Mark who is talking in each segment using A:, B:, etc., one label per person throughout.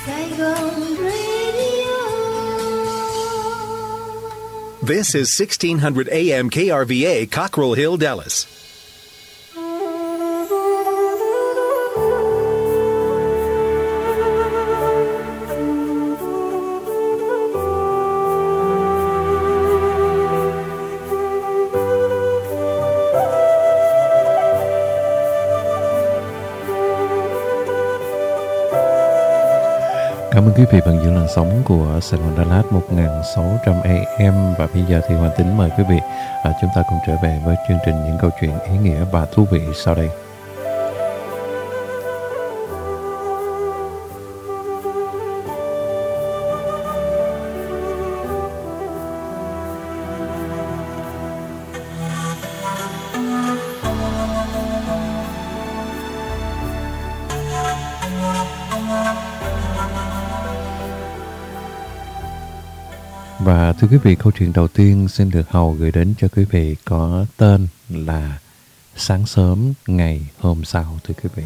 A: Saigon Radio.
B: This is 1600 AM KRVA, Cockrell Hill, Dallas.
C: Cảm ơn quý vị vẫn giữ làn sóng của Sài Gòn Đà Lạt 1600 AM. Và bây giờ thì Hoàng Tính mời quý vị chúng ta cùng trở về với chương trình những câu chuyện ý nghĩa và thú vị sau đây. Và thưa quý vị, câu chuyện đầu tiên xin được Hầu gửi đến cho quý vị có tên là Sáng sớm ngày hôm sau, thưa quý vị.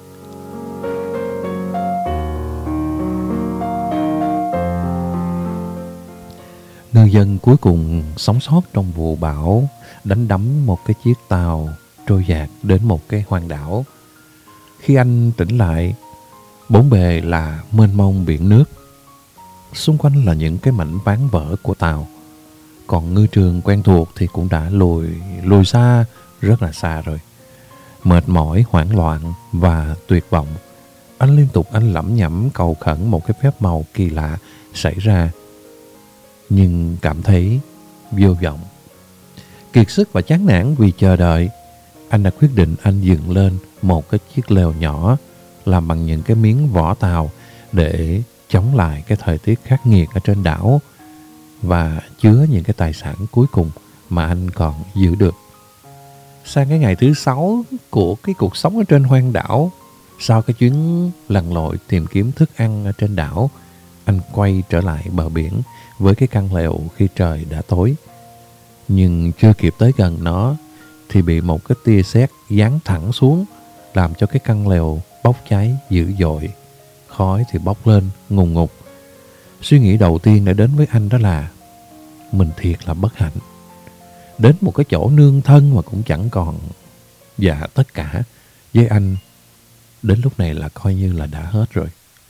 C: Ngư dân cuối cùng sống sót trong vụ bão đánh đắm một cái chiếc tàu trôi dạt đến một cái hoang đảo. Khi anh tỉnh lại, bốn bề là mênh mông biển nước. Xung quanh là những cái mảnh ván vỡ của tàu. Còn ngư trường quen thuộc thì cũng đã lùi xa, rất là xa rồi. Mệt mỏi, hoảng loạn và tuyệt vọng, anh liên tục lẩm nhẩm cầu khẩn một cái phép màu kỳ lạ xảy ra. Nhưng cảm thấy vô vọng. Kiệt sức và chán nản vì chờ đợi, anh đã quyết định anh dựng lên một cái chiếc lều nhỏ làm bằng những cái miếng vỏ tàu để chống lại cái thời tiết khắc nghiệt ở trên đảo và chứa những cái tài sản cuối cùng mà anh còn giữ được. Sang cái ngày thứ 6 của cái cuộc sống ở trên hoang đảo, sau cái chuyến lặn lội tìm kiếm thức ăn ở trên đảo, anh quay trở lại bờ biển với cái căn lều khi trời đã tối. Nhưng chưa kịp tới gần nó thì bị một cái tia sét giáng thẳng xuống, làm cho cái căn lều bốc cháy dữ dội. Khói thì bốc lên ngùn ngụt. Suy nghĩ đầu tiên đã đến với anh đó là mình thiệt là bất hạnh. Đến một cái chỗ nương thân mà cũng chẳng còn. Và tất cả với anh đến lúc này là coi như là đã hết rồi.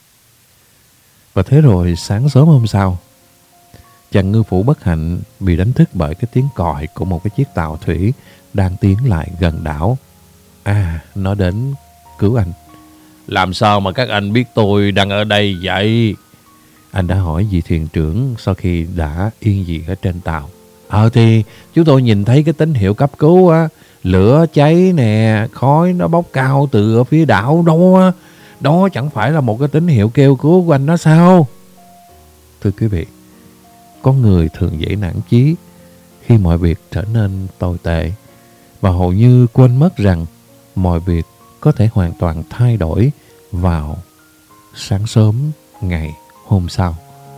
C: Và thế rồi sáng sớm hôm sau, chàng ngư phủ bất hạnh bị đánh thức bởi cái tiếng còi của một cái chiếc tàu thủy đang tiến lại gần đảo. Nó đến cứu anh.
D: Làm sao mà các anh biết tôi đang ở đây vậy?
C: Anh đã hỏi vị thuyền trưởng sau khi đã yên vị ở trên tàu. Thì chúng tôi nhìn thấy cái tín hiệu cấp cứu á, lửa cháy nè, khói nó bốc cao từ ở phía đảo đó. Đó chẳng phải là một cái tín hiệu kêu cứu của anh đó sao? Thưa quý vị, con người thường dễ nản chí khi mọi việc trở nên tồi tệ và hầu như quên mất rằng mọi việc có thể hoàn toàn thay đổi vào sáng sớm ngày hôm sau.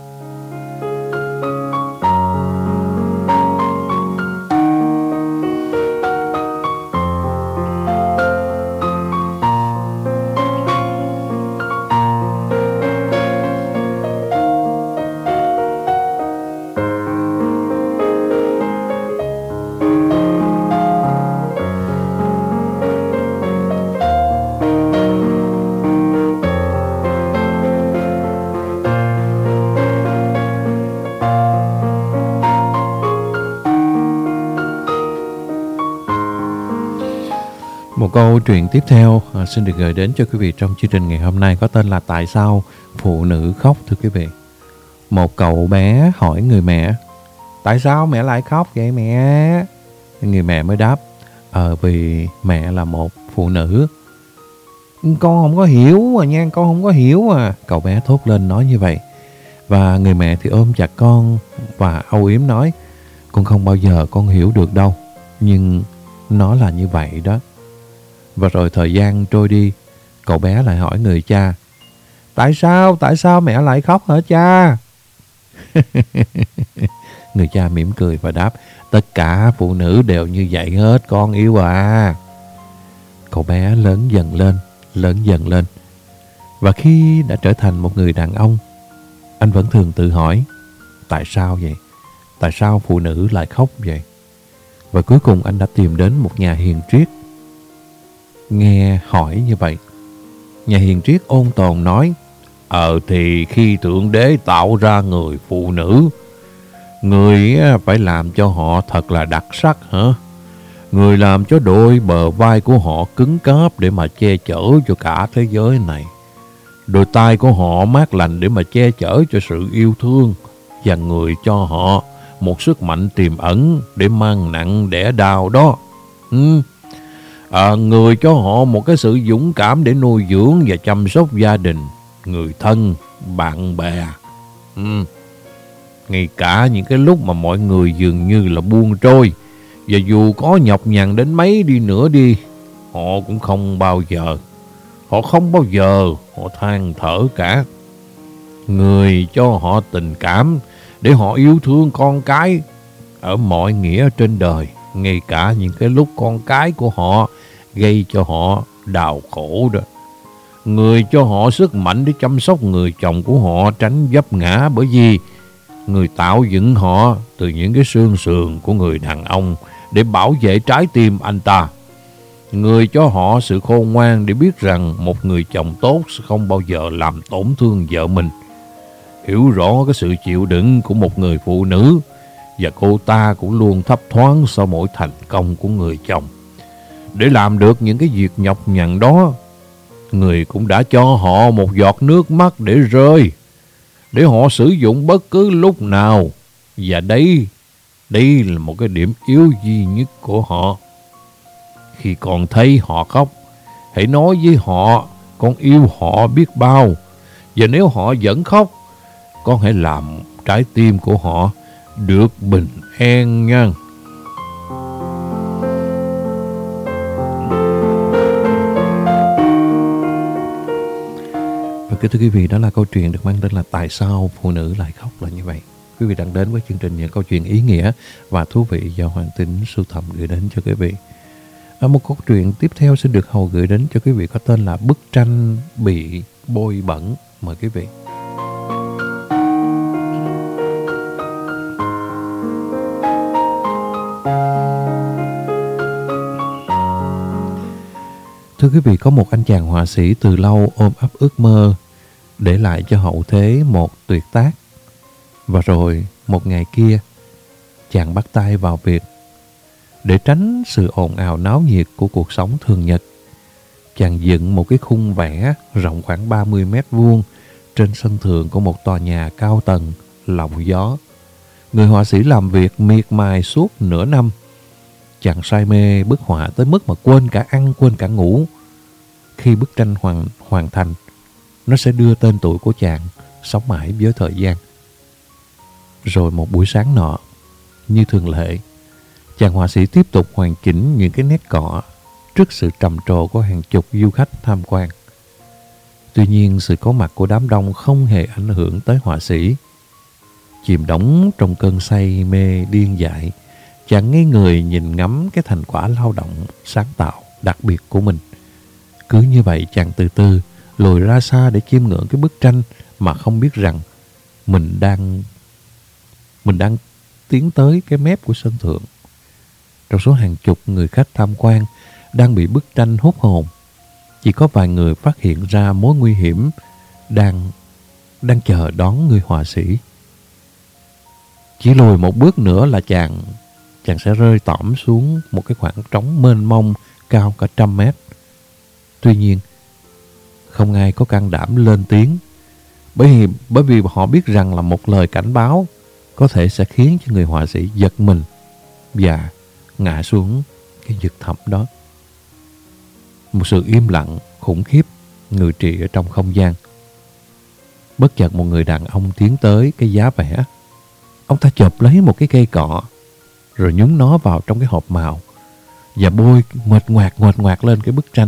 C: Một câu chuyện tiếp theo xin được gửi đến cho quý vị trong chương trình ngày hôm nay có tên là Tại sao phụ nữ khóc, thưa quý vị. Một cậu bé hỏi người mẹ: tại sao mẹ lại khóc vậy mẹ? Người mẹ mới đáp: vì mẹ là một phụ nữ. Con không có hiểu à nha, con không có hiểu à. Cậu bé thốt lên nói như vậy. Và người mẹ thì ôm chặt con và âu yếm nói: con không bao giờ con hiểu được đâu, nhưng nó là như vậy đó. Và rồi thời gian trôi đi, cậu bé lại hỏi người cha: tại sao mẹ lại khóc hả cha? Người cha mỉm cười và đáp: tất cả phụ nữ đều như vậy hết con yêu à. Cậu bé lớn dần lên. Và khi đã trở thành một người đàn ông, anh vẫn thường tự hỏi, tại sao vậy? Tại sao phụ nữ lại khóc vậy? Và cuối cùng anh đã tìm đến một nhà hiền triết. Nghe hỏi như vậy, nhà hiền triết ôn tồn nói, thì khi Thượng Đế tạo ra người phụ nữ, người phải làm cho họ thật là đặc sắc hả? Người làm cho đôi bờ vai của họ cứng cáp để mà che chở cho cả thế giới này. Đôi tai của họ mát lành để mà che chở cho sự yêu thương. Và người cho họ một sức mạnh tiềm ẩn để mang nặng đẻ đau đó. Người cho họ một cái sự dũng cảm để nuôi dưỡng và chăm sóc gia đình, người thân, bạn bè. Ngay cả những cái lúc mà mọi người dường như là buông trôi, và dù có nhọc nhằn đến mấy đi nữa đi, họ cũng không bao giờ họ than thở cả. Người cho họ tình cảm để họ yêu thương con cái ở mọi nghĩa trên đời, ngay cả những cái lúc con cái của họ gây cho họ đau khổ đó. Người cho họ sức mạnh để chăm sóc người chồng của họ tránh vấp ngã, bởi vì người tạo dựng họ từ những cái xương sườn của người đàn ông để bảo vệ trái tim anh ta. Người cho họ sự khôn ngoan để biết rằng một người chồng tốt sẽ không bao giờ làm tổn thương vợ mình. Hiểu rõ cái sự chịu đựng của một người phụ nữ, và cô ta cũng luôn thấp thoáng sau mỗi thành công của người chồng. Để làm được những cái việc nhọc nhằn đó, người cũng đã cho họ một giọt nước mắt để rơi, để họ sử dụng bất cứ lúc nào. Và đây là một cái điểm yếu duy nhất của họ. Khi còn thấy họ khóc, hãy nói với họ con yêu họ biết bao. Và nếu họ vẫn khóc, con hãy làm trái tim của họ được bình an nha. Và kính thưa quý vị, đó là câu chuyện được mang tên là Tại sao phụ nữ lại khóc là như vậy. Quý vị đang đến với chương trình những câu chuyện ý nghĩa và thú vị do Hoàng Tín sưu tầm gửi đến cho quý vị. Một câu chuyện tiếp theo sẽ được Hầu gửi đến cho quý vị có tên là Bức tranh bị bôi bẩn. Mời quý vị. Thưa quý vị, có một anh chàng họa sĩ từ lâu ôm ấp ước mơ để lại cho hậu thế một tuyệt tác. Và rồi một ngày kia, chàng bắt tay vào việc. Để tránh sự ồn ào náo nhiệt của cuộc sống thường nhật, chàng dựng một cái khung vẽ rộng khoảng 30 mét vuông trên sân thượng của một tòa nhà cao tầng lộng gió. Người họa sĩ làm việc miệt mài suốt nửa năm. Chàng say mê bức họa tới mức mà quên cả ăn, quên cả ngủ. Khi bức tranh hoàn thành, nó sẽ đưa tên tuổi của chàng sống mãi với thời gian. Rồi một buổi sáng nọ, như thường lệ, chàng họa sĩ tiếp tục hoàn chỉnh những cái nét cọ trước sự trầm trồ của hàng chục du khách tham quan. Tuy nhiên, sự có mặt của đám đông không hề ảnh hưởng tới họa sĩ. Chìm đắm trong cơn say mê điên dại, chàng ngây người nhìn ngắm cái thành quả lao động sáng tạo đặc biệt của mình. Cứ như vậy, chàng từ từ lùi ra xa để chiêm ngưỡng cái bức tranh mà không biết rằng mình đang tiến tới cái mép của sân thượng. Trong số hàng chục người khách tham quan đang bị bức tranh hút hồn, chỉ có vài người phát hiện ra mối nguy hiểm đang chờ đón người họa sĩ. Chỉ lùi một bước nữa là chàng sẽ rơi tõm xuống một cái khoảng trống mênh mông cao cả 100 mét. Tuy nhiên, không ai có can đảm lên tiếng, bởi vì họ biết rằng là một lời cảnh báo có thể sẽ khiến cho người họa sĩ giật mình và ngã xuống cái vực thẳm đó. Một sự im lặng khủng khiếp ngự trị ở trong không gian. Bất chợt một người đàn ông tiến tới cái giá vẽ. Ông ta chộp lấy một cái cây cọ, rồi nhúng nó vào trong cái hộp màu và bôi nguệch ngoạc lên cái bức tranh.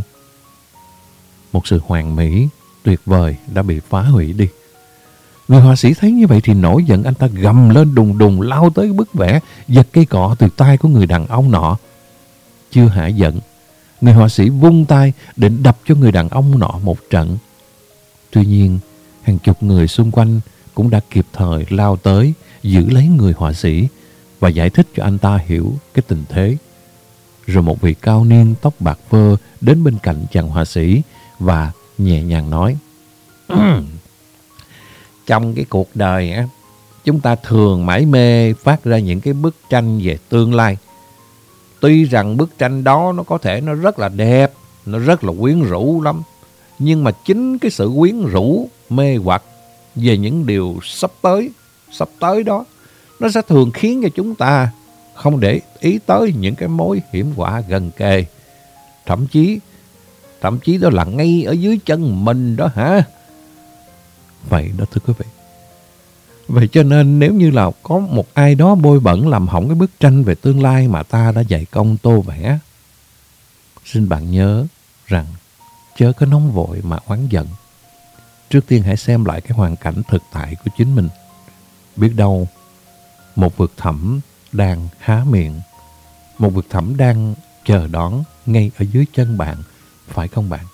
C: Một sự hoàn mỹ tuyệt vời đã bị phá hủy đi. Người họa sĩ thấy như vậy thì nổi giận, anh ta gầm lên đùng đùng lao tới bức vẽ, giật cây cọ từ tay của người đàn ông nọ. Chưa hả giận, người họa sĩ vung tay định đập cho người đàn ông nọ một trận. Tuy nhiên, hàng chục người xung quanh cũng đã kịp thời lao tới giữ lấy người họa sĩ và giải thích cho anh ta hiểu cái tình thế. Rồi một vị cao niên tóc bạc phơ đến bên cạnh chàng họa sĩ và nhẹ nhàng nói: Trong cái cuộc đời á, chúng ta thường mải mê phát ra những cái bức tranh về tương lai. Tuy rằng bức tranh đó nó có thể nó rất là đẹp, nó rất là quyến rũ lắm, nhưng mà chính cái sự quyến rũ, mê hoặc về những điều sắp tới đó, nó sẽ thường khiến cho chúng ta không để ý tới những cái mối hiểm họa gần kề. Thậm chí đó là ngay ở dưới chân mình đó hả? Vậy đó thưa quý vị. Vậy cho nên nếu như là có một ai đó bôi bẩn làm hỏng cái bức tranh về tương lai mà ta đã dày công tô vẽ, xin bạn nhớ rằng chớ có nóng vội mà oán giận. Trước tiên hãy xem lại cái hoàn cảnh thực tại của chính mình. Biết đâu một vực thẳm đang há miệng, một vực thẳm đang chờ đón ngay ở dưới chân bạn, phải không bạn?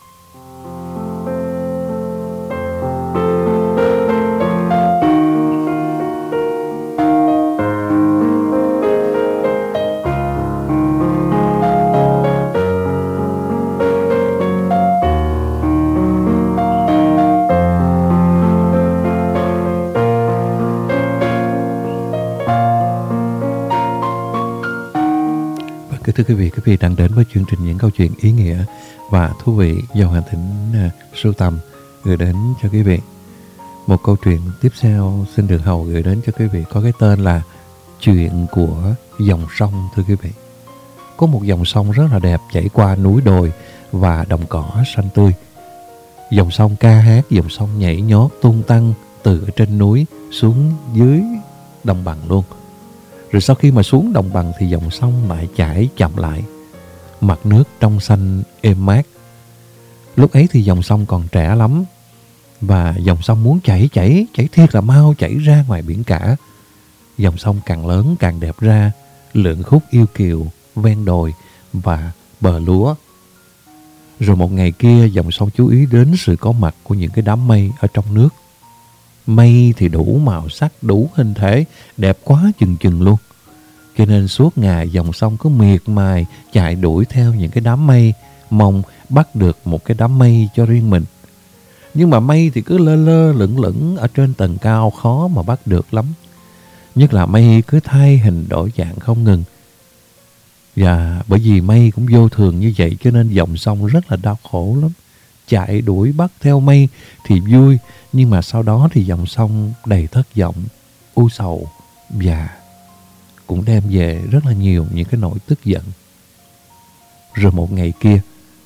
C: Thưa quý vị đang đến với chương trình những câu chuyện ý nghĩa và thú vị do Hoàng Thính sưu tầm gửi đến cho quý vị. Một câu chuyện tiếp theo xin được Hầu gửi đến cho quý vị có cái tên là Chuyện của dòng sông. Thưa quý vị, có một dòng sông rất là đẹp chảy qua núi đồi và đồng cỏ xanh tươi. Dòng sông ca hát, dòng sông nhảy nhót tung tăng từ ở trên núi xuống dưới đồng bằng luôn. Rồi sau khi mà xuống đồng bằng thì dòng sông lại chảy chậm lại. Mặt nước trong xanh êm mát. Lúc ấy thì dòng sông còn trẻ lắm. Và dòng sông muốn chảy thiệt là mau chảy ra ngoài biển cả. Dòng sông càng lớn càng đẹp ra, lượn khúc yêu kiều, ven đồi và bờ lúa. Rồi một ngày kia dòng sông chú ý đến sự có mặt của những cái đám mây ở trong nước. Mây thì đủ màu sắc, đủ hình thể, đẹp quá chừng chừng luôn. Cho nên suốt ngày dòng sông cứ miệt mài chạy đuổi theo những cái đám mây, mong bắt được một cái đám mây cho riêng mình. Nhưng mà mây thì cứ lơ lơ lửng lửng ở trên tầng cao, khó mà bắt được lắm. Nhất là mây cứ thay hình đổi dạng không ngừng. Và bởi vì mây cũng vô thường như vậy cho nên dòng sông rất là đau khổ lắm. Chạy đuổi bắt theo mây thì vui, nhưng mà sau đó thì dòng sông đầy thất vọng, u sầu và cũng đem về rất là nhiều những cái nỗi tức giận. Rồi một ngày kia,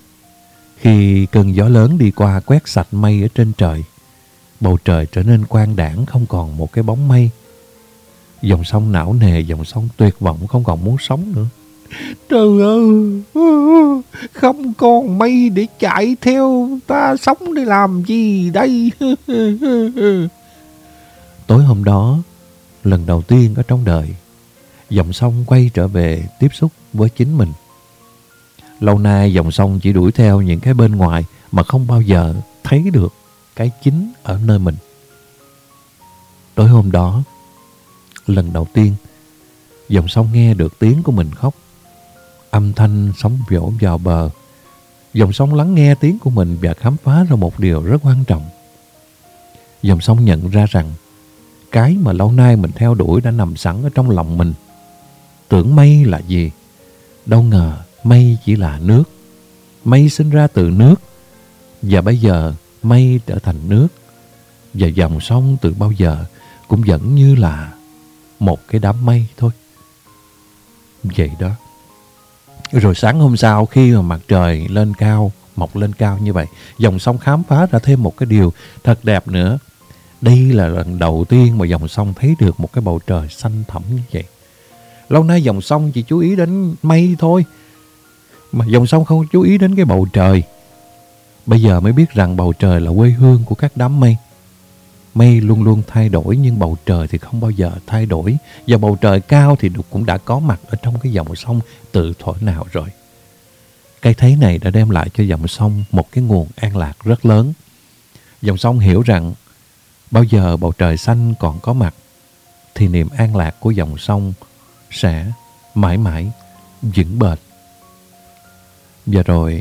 C: khi cơn gió lớn đi qua quét sạch mây ở trên trời, bầu trời trở nên quang đãng, không còn một cái bóng mây. Dòng sông não nề, dòng sông tuyệt vọng, không còn muốn sống nữa. Trời ơi, không còn mây để chạy theo, ta sống để làm gì đây? Tối hôm đó, lần đầu tiên ở trong đời, dòng sông quay trở về tiếp xúc với chính mình. Lâu nay dòng sông chỉ đuổi theo những cái bên ngoài mà không bao giờ thấy được cái chính ở nơi mình. Tối hôm đó, lần đầu tiên, dòng sông nghe được tiếng của mình khóc. Âm thanh sóng vỗ vào bờ. Dòng sông lắng nghe tiếng của mình và khám phá ra một điều rất quan trọng. Dòng sông nhận ra rằng cái mà lâu nay mình theo đuổi đã nằm sẵn ở trong lòng mình. Tưởng mây là gì? Đâu ngờ mây chỉ là nước. Mây sinh ra từ nước. Và bây giờ mây trở thành nước. Và dòng sông từ bao giờ cũng vẫn như là một cái đám mây thôi. Vậy đó. Rồi sáng hôm sau khi mà mặt trời lên cao, mọc lên cao như vậy, dòng sông khám phá ra thêm một cái điều thật đẹp nữa. Đây là lần đầu tiên mà dòng sông thấy được một cái bầu trời xanh thẳm như vậy. Lâu nay dòng sông chỉ chú ý đến mây thôi, mà dòng sông không chú ý đến cái bầu trời. Bây giờ mới biết rằng bầu trời là quê hương của các đám mây. Mây luôn luôn thay đổi nhưng bầu trời thì không bao giờ thay đổi. Và bầu trời cao thì cũng đã có mặt ở trong cái dòng sông từ thuở nào rồi. Cái thấy này đã đem lại cho dòng sông một cái nguồn an lạc rất lớn. Dòng sông hiểu rằng bao giờ bầu trời xanh còn có mặt thì niềm an lạc của dòng sông sẽ mãi mãi vững bền. Và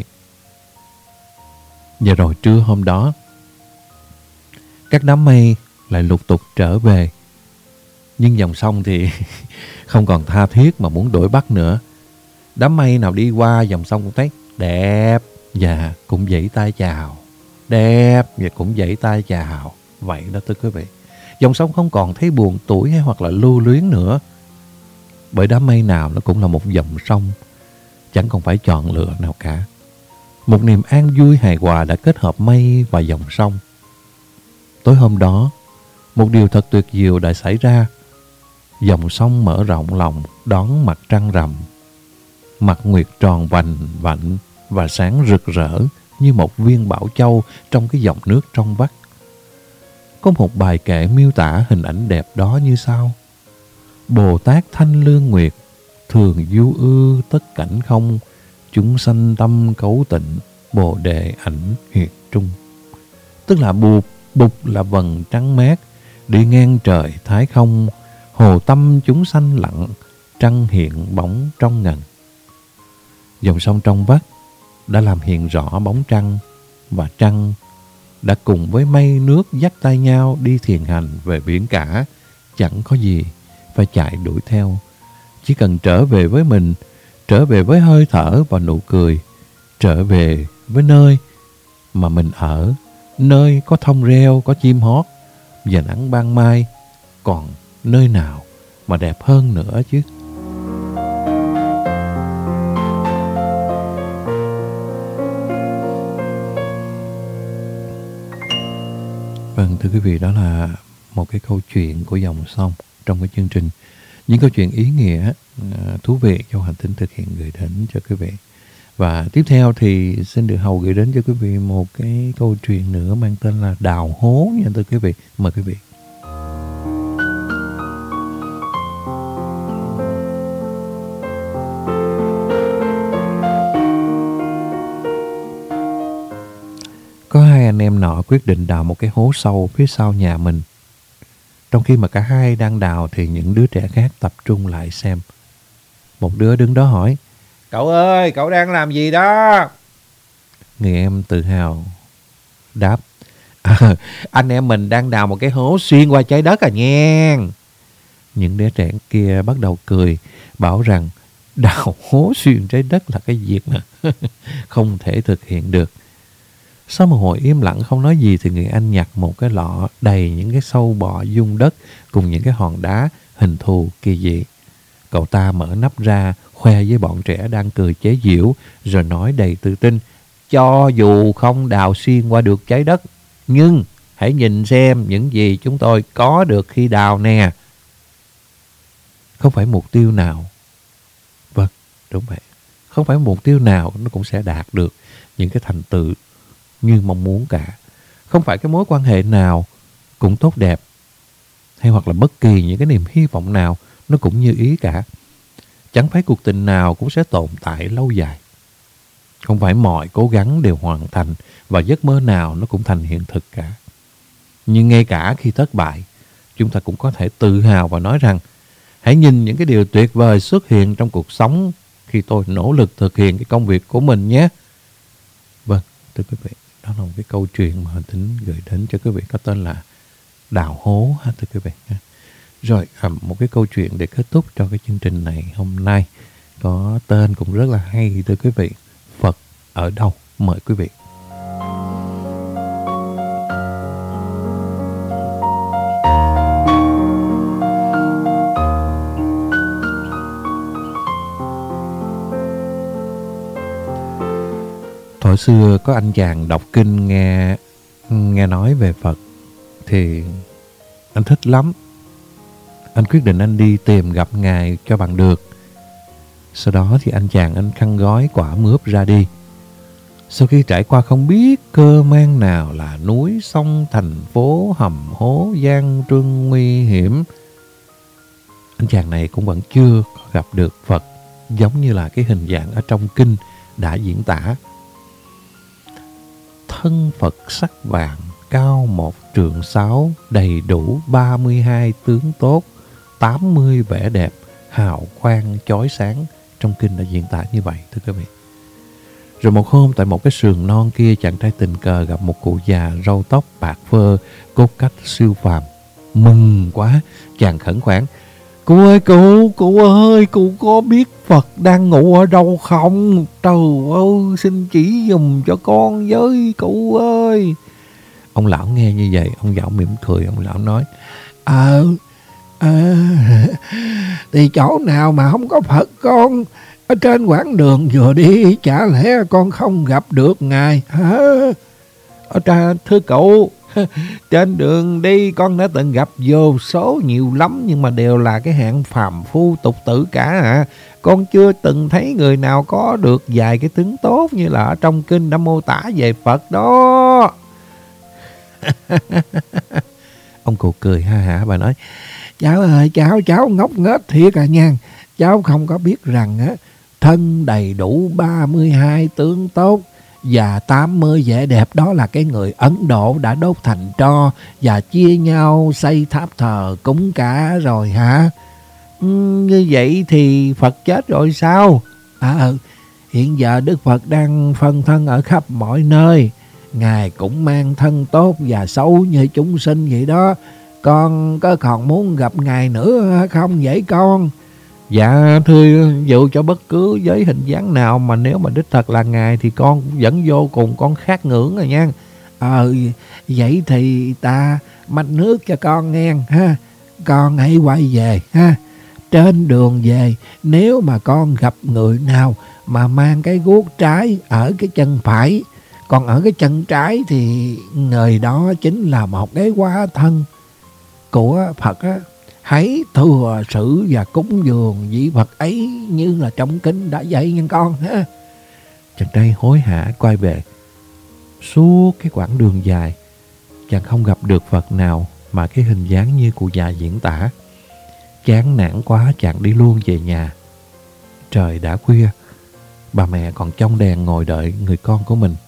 C: rồi trưa hôm đó, các đám mây lại lục tục trở về. Nhưng dòng sông thì không còn tha thiết mà muốn đuổi bắt nữa. Đám mây nào đi qua dòng sông cũng thấy đẹp và cũng vẫy tay chào. Đẹp và cũng vẫy tay chào. Vậy đó thưa quý vị. Dòng sông không còn thấy buồn tủi hay hoặc là lưu luyến nữa. Bởi đám mây nào nó cũng là một dòng sông, chẳng còn phải chọn lựa nào cả. Một niềm an vui hài hòa đã kết hợp mây và dòng sông. Tối hôm đó, một điều thật tuyệt diệu đã xảy ra. Dòng sông mở rộng lòng đón mặt trăng rằm. Mặt nguyệt tròn vành vạnh và sáng rực rỡ như một viên bảo châu trong cái dòng nước trong vắt. Có một bài kệ miêu tả hình ảnh đẹp đó như sau: Bồ Tát Thanh Lương Nguyệt, thường du ư tất cảnh không, chúng sanh tâm cấu tịnh, Bồ Đề ảnh hiệt trung. Tức là bụt là vầng trăng mát, đi ngang trời thái không, hồ tâm chúng sanh lặng, trăng hiện bóng trong ngần. Dòng sông trong vắt đã làm hiện rõ bóng trăng, và trăng đã cùng với mây nước dắt tay nhau đi thiền hành về biển cả. Chẳng có gì phải chạy đuổi theo, chỉ cần trở về với mình, trở về với hơi thở và nụ cười, trở về với nơi mà mình ở, nơi có thông reo, có chim hót và nắng ban mai. Còn nơi nào mà đẹp hơn nữa chứ? Vâng, thưa quý vị, đó là một cái câu chuyện của dòng sông trong cái chương trình. Những câu chuyện ý nghĩa, thú vị cho Hành Tinh thực hiện gửi đến cho quý vị. Và tiếp theo thì xin được Hầu gửi đến cho quý vị một cái câu chuyện nữa mang tên là Đào Hố nha thưa quý vị. Mời quý vị. Có hai anh em nọ quyết định đào một cái hố sâu phía sau nhà mình. Trong khi mà cả hai đang đào thì những đứa trẻ khác tập trung lại xem. Một đứa đứng đó hỏi: Cậu ơi, cậu đang làm gì đó? Người em tự hào đáp: Anh em mình đang đào một cái hố xuyên qua trái đất à nha. Những đứa trẻ kia bắt đầu cười, bảo rằng đào hố xuyên trái đất là cái việc mà không thể thực hiện được. Sau một hồi im lặng không nói gì thì người anh nhặt một cái lọ đầy những cái sâu bọ dung đất cùng những cái hòn đá hình thù kỳ dị. Cậu ta mở nắp ra, khoe với bọn trẻ đang cười chế giễu, rồi nói đầy tự tin: Cho dù không đào xuyên qua được trái đất, nhưng hãy nhìn xem những gì chúng tôi có được khi đào nè. Không phải mục tiêu nào, vâng, đúng vậy, không phải mục tiêu nào nó cũng sẽ đạt được những cái thành tựu như mong muốn cả. Không phải cái mối quan hệ nào cũng tốt đẹp, hay hoặc là bất kỳ những cái niềm hy vọng nào nó cũng như ý cả. Chẳng phải cuộc tình nào cũng sẽ tồn tại lâu dài. Không phải mọi cố gắng đều hoàn thành và giấc mơ nào nó cũng thành hiện thực cả. Nhưng ngay cả khi thất bại, chúng ta cũng có thể tự hào và nói rằng: Hãy nhìn những cái điều tuyệt vời xuất hiện trong cuộc sống khi tôi nỗ lực thực hiện cái công việc của mình nhé. Vâng, thưa quý vị, đó là một cái câu chuyện mà Hành Tính gửi đến cho quý vị có tên là Đào Hố ha thưa quý vị. Rồi, một cái câu chuyện để kết thúc cho cái chương trình này hôm nay có tên cũng rất là hay thưa quý vị: Phật ở đâu? Mời quý vị. Thuở xưa có anh chàng đọc kinh nghe nói về Phật thì anh thích lắm. Anh quyết định anh đi tìm gặp Ngài cho bằng được. Sau đó thì anh khăn gói quả mướp ra đi. Sau khi trải qua không biết cơ man nào là núi, sông, thành phố, hầm hố, gian truân nguy hiểm, anh chàng này cũng vẫn chưa gặp được Phật giống như là cái hình dạng ở trong kinh đã diễn tả. Thân Phật sắc vàng, cao 1 trượng 6, đầy đủ 32 tướng tốt, 80 vẻ đẹp, hào quang chói sáng. Trong kinh đã diễn tả như vậy, thưa quý vị. Rồi một hôm tại một cái sườn non kia, chàng trai tình cờ gặp một cụ già râu tóc bạc phơ, cốt cách siêu phàm. Mừng quá, chàng khẩn khoản: "Cụ ơi, cụ ơi, cụ có biết Phật đang ngủ ở đâu không? Trời ơi, xin chỉ dùm cho con với cụ ơi." Ông lão nghe như vậy, ông lão mỉm cười, ông lão nói: Thì chỗ nào mà không có Phật con? Ở trên quãng đường vừa đi, chả lẽ con không gặp được Ngài hả? Thưa cụ, trên đường đi con đã từng gặp vô số nhiều lắm, nhưng mà đều là cái hạng phàm phu tục tử cả hả? Con chưa từng thấy người nào có được vài cái tướng tốt như là ở trong kinh đã mô tả về Phật đó. Ông cụ cười ha hả và nói: "Cháu ơi, cháu ngốc nghếch thiệt à nha. Cháu không có biết rằng á, thân đầy đủ 32 tướng tốt và 80 vẻ đẹp đó là cái người Ấn Độ đã đốt thành tro và chia nhau xây tháp thờ cúng cả rồi hả? Như vậy thì Phật chết rồi sao? Hiện giờ Đức Phật đang phân thân ở khắp mọi nơi. Ngài cũng mang thân tốt và xấu như chúng sinh vậy đó. Con có còn muốn gặp Ngài nữa không vậy con?" "Dạ thưa, dù cho bất cứ với hình dáng nào mà nếu mà đích thật là Ngài thì con vẫn vô cùng con khát ngưỡng rồi nha." Vậy thì ta mách nước cho con nghe ha. Con hãy quay về ha. Trên đường về, nếu mà con gặp người nào mà mang cái guốc trái ở cái chân phải, còn ở cái chân trái thì người đó chính là một cái hóa thân của Phật á. Hãy thừa sự và cúng dường vị Phật ấy như là trong kinh đã dạy nha con ha. Chàng trai hối hả quay về. Suốt cái quãng đường dài, chàng không gặp được Phật nào mà cái hình dáng như cụ già diễn tả. Chán nản quá, chàng đi luôn về nhà. Trời đã khuya, bà mẹ còn trong đèn ngồi đợi người con của mình.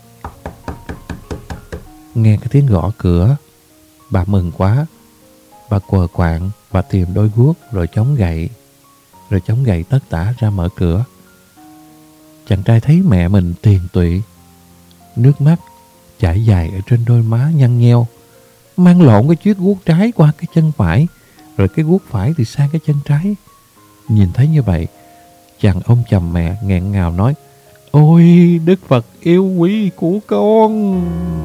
C: Nghe cái tiếng gõ cửa, bà mừng quá. Bà quờ quạng, bà tìm đôi guốc rồi chống gậy tất tả ra mở cửa. Chàng trai thấy mẹ mình tiền tụy, nước mắt chảy dài ở trên đôi má nhăn nheo, mang lộn cái chiếc guốc trái qua cái chân phải, rồi cái guốc phải thì sang cái chân trái. Nhìn thấy như vậy, chàng ôm chầm mẹ nghẹn ngào nói: "Ôi Đức Phật yêu quý của con!"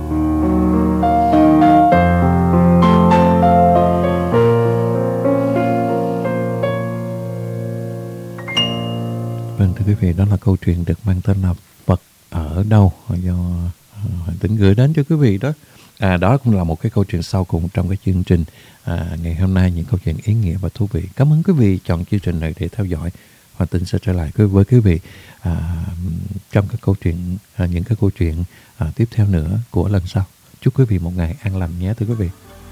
C: Vâng, thưa quý vị, đó là câu chuyện được mang tên là Phật ở đâu do Hoàng Tĩnh gửi đến cho quý vị đó. Đó cũng là một cái câu chuyện sau cùng trong cái chương trình ngày hôm nay, những câu chuyện ý nghĩa và thú vị. Cảm ơn quý vị chọn chương trình này để theo dõi. Hoàng Tĩnh sẽ trở lại với quý vị trong các câu chuyện, những cái câu chuyện tiếp theo nữa của lần sau. Chúc quý vị một ngày an lành nhé, thưa quý vị.